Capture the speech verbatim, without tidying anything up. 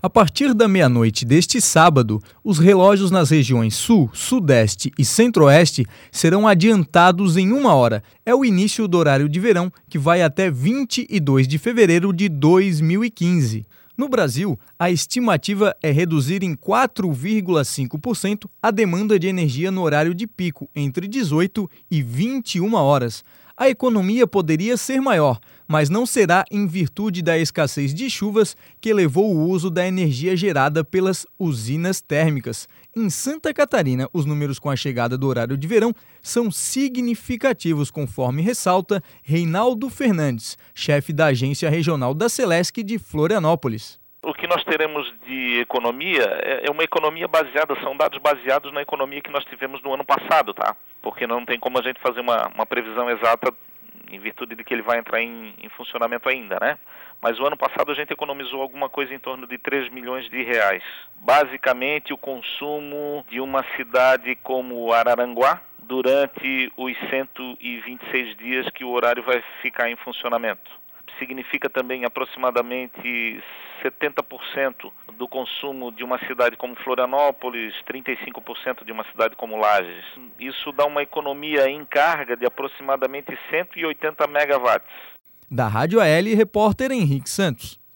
A partir da meia-noite deste sábado, os relógios nas regiões Sul, Sudeste e Centro-Oeste serão adiantados em uma hora. É o início do horário de verão, que vai até vinte e dois de fevereiro de dois mil e quinze. No Brasil, a estimativa é reduzir em quatro vírgula cinco por cento a demanda de energia no horário de pico, entre dezoito e vinte e uma horas. A economia poderia ser maior, mas não será em virtude da escassez de chuvas que levou o uso da energia gerada pelas usinas térmicas. Em Santa Catarina, os números com a chegada do horário de verão são significativos, conforme ressalta Reinaldo Fernandes, chefe da Agência Regional da Celesc de Florianópolis. O que nós teremos de economia é uma economia baseada, são dados baseados na economia que nós tivemos no ano passado, tá? Porque não tem como a gente fazer uma, uma previsão exata em virtude de que ele vai entrar em, em funcionamento ainda, né? Mas o ano passado a gente economizou alguma coisa em torno de três milhões de reais. Basicamente o consumo de uma cidade como Araranguá durante os cento e vinte e seis dias que o horário vai ficar em funcionamento. Significa também aproximadamente setenta por cento do consumo de uma cidade como Florianópolis, trinta e cinco por cento de uma cidade como Lages. Isso dá uma economia em carga de aproximadamente cento e oitenta megawatts. Da Rádio A L, repórter Henrique Santos.